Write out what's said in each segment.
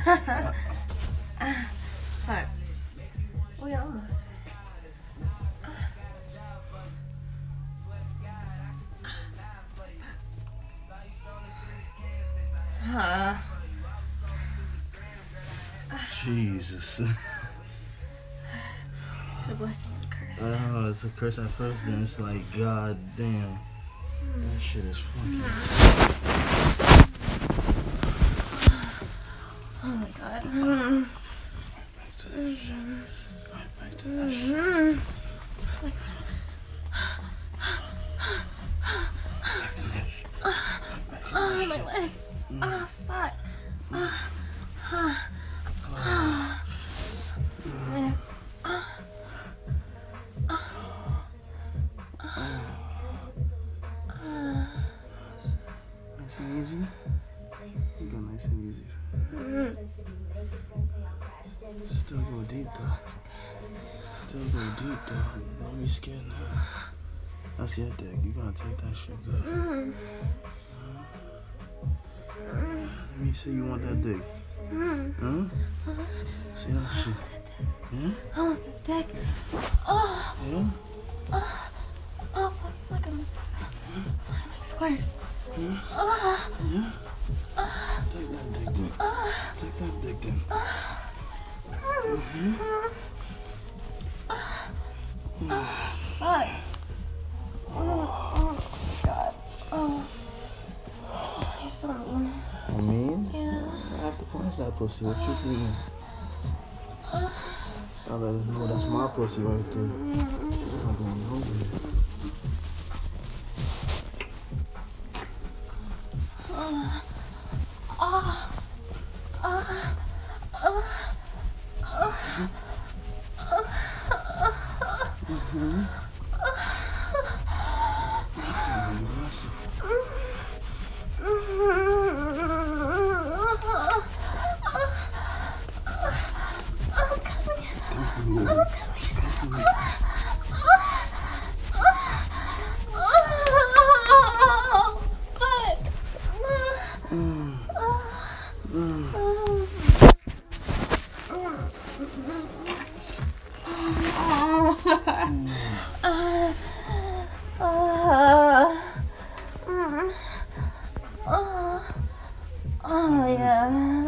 Fuck. We almost. Jesus. It's a blessing and a curse. Oh, it's a curse at first, then it's like, God damn. That shit is fucking. Oh my God. Back to that shit. Back to that shit. Oh, my leg. Oh, fuck. Nice and easy. You go nice and easy. Still go deep though. Still go deep though. Don't be scared now. That's your dick. You gotta take that shit good. Let me see you want that dick. Huh? See that shit. Yeah? I want the dick. Oh. Yeah? Oh, fuck. Look, I'm squared. Yeah? Oh. Yeah? Take that dick then. Take that dick then. Fuck. Oh, God. Oh. You're so mean. I mean? Yeah. I have to punch that pussy. What you mean? I let her know that's my pussy right there. I'm not going nowhere. Oh, yeah.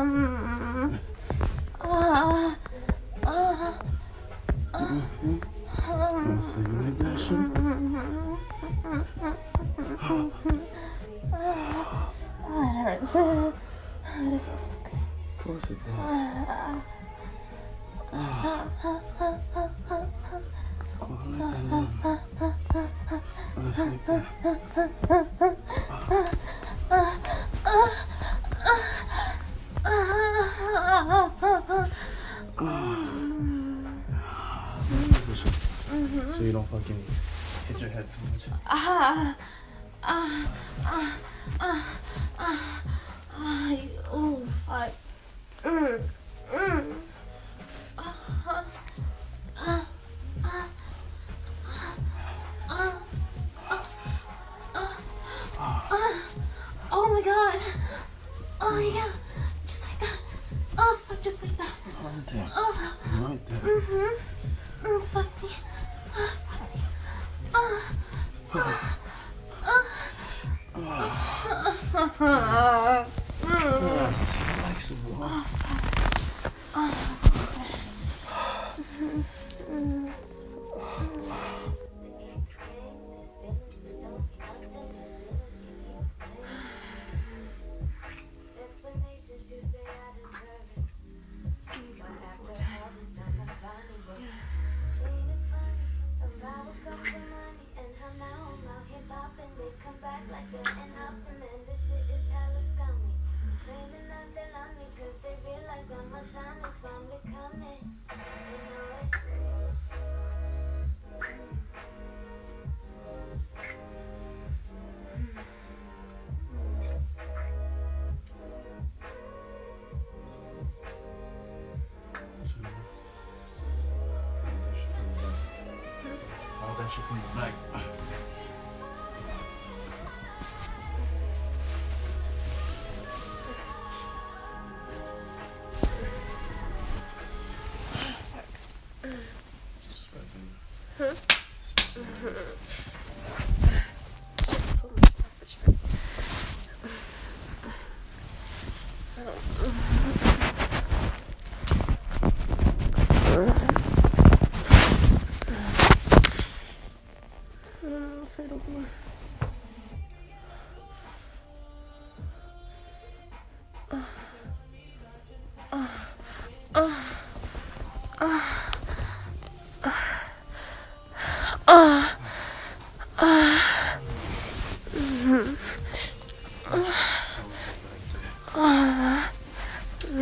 Wanna see you like that shit? Oh, it hurts. But it feels so good. Of course it does. Oh, I like that number. Oh, it's like that. So you don't fucking hit your head too much. Oh, fuck. Oh my God. Oh yeah. Just like that. Oh fuck, just like that. Right there. Oh. Right there. Oh fuck me. Oh fuck me. That's flexible. All that shit from the back.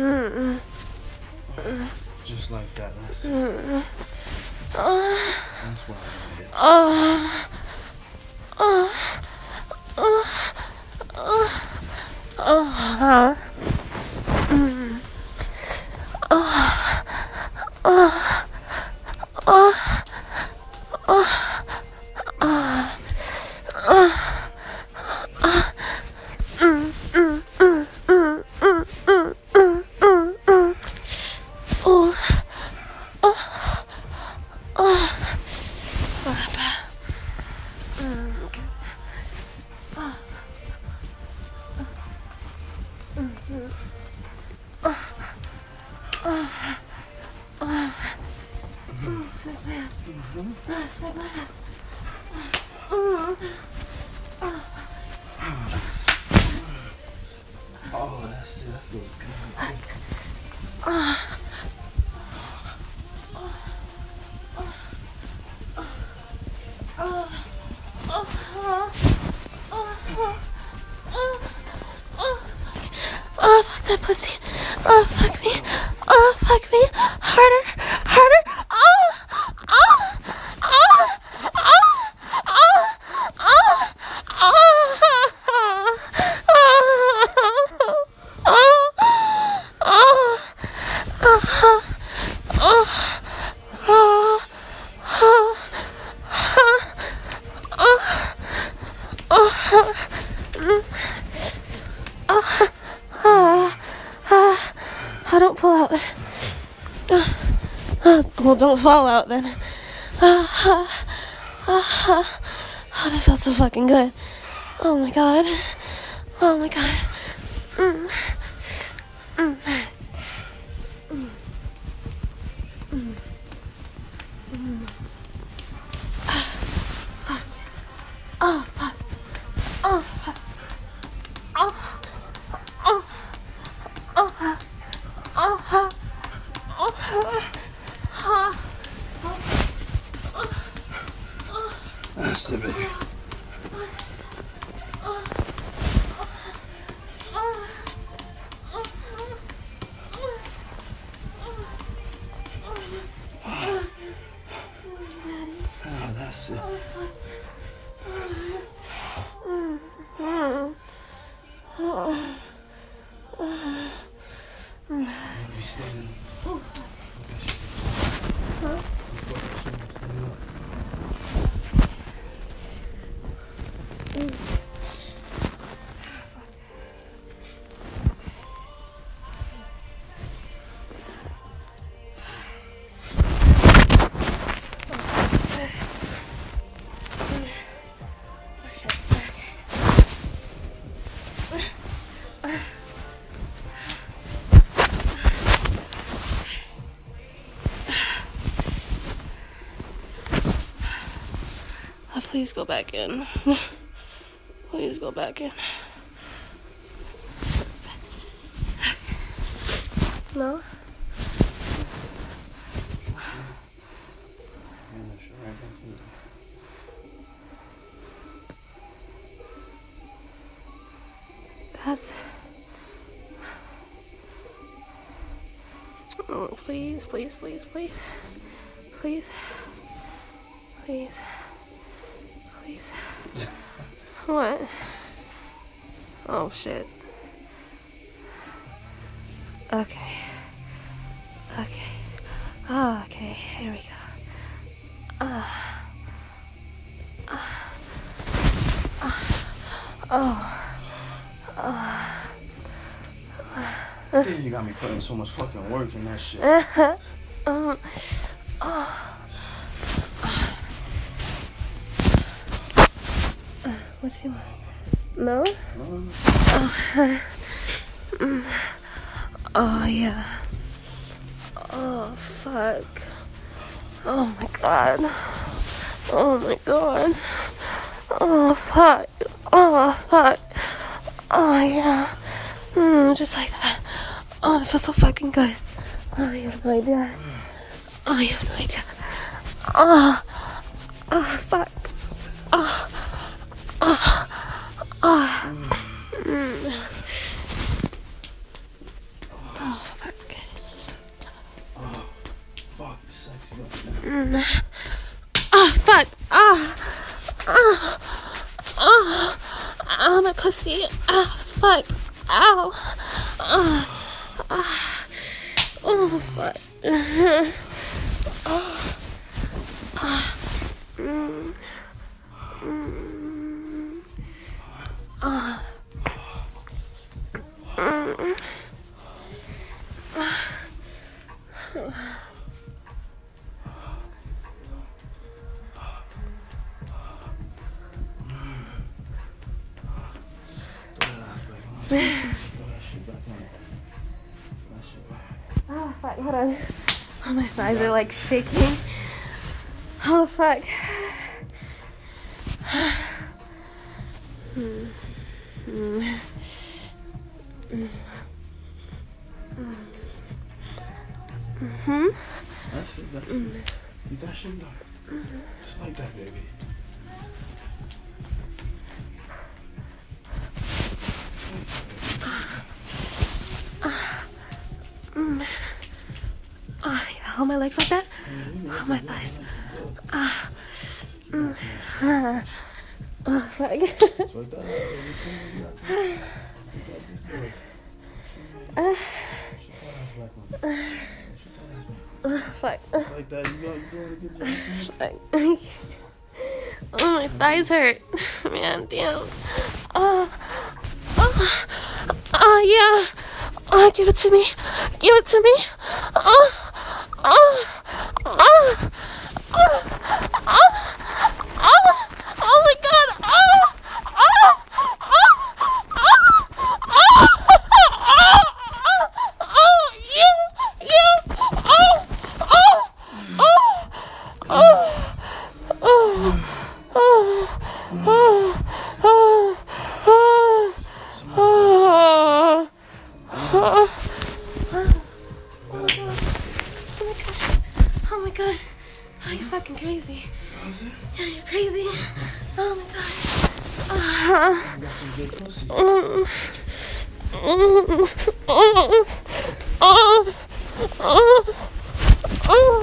Just like that. That's it. That's why oh, that's it. That feels good. Oh, fuck that pussy. Oh, fuck me. Oh, fuck me. Harder. Harder. Oh, oh, oh, oh, oh, oh, don't pull out. Well, don't fall out then. Oh, that felt so fucking good. Oh my god. Oh my god. Fuck. Oh, fuck. Oh, fuck. Oh. Oh. Oh. Oh. That's the big. Oh, that's it. You standing? Please go back in. Please go back in. No? That's... Oh, please, please, please, please. Please. Please. Please. What? Oh, shit. Okay. Okay. Oh, okay. Here we go. You got me putting so much fucking work in that shit. What you want? No? Oh, yeah. Oh, fuck. Oh, my God. Oh, my God. Oh, fuck. Oh, fuck. Oh, yeah. Just like that. Oh, that feels so fucking good. Oh, you have no idea. Oh, you have no idea. Oh, fuck. Oh, Oh, fuck. Oh, oh, oh, oh, my pussy. Oh, fuck. Ow. Oh, oh, oh fuck. Oh, oh, oh. Oh, fuck, hold on. Oh, my thighs are like shaking. Oh, fuck. That's it. That shit go. Just like that, baby. Oh, yeah, hold my legs like that. Oh, my thighs. Oh, fuck. Just like that. Fuck. Just like that. You doing a good job. Fuck. Oh, my thighs hurt. Man, damn. Oh, yeah. Oh, give it to me. Give it to me. Oh, oh, oh, oh, oh, oh my God. Oh, oh, oh, oh my God. Oh, you're fucking crazy. Yeah, you're crazy. Oh my God.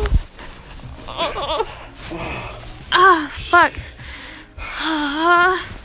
Ah, fuck.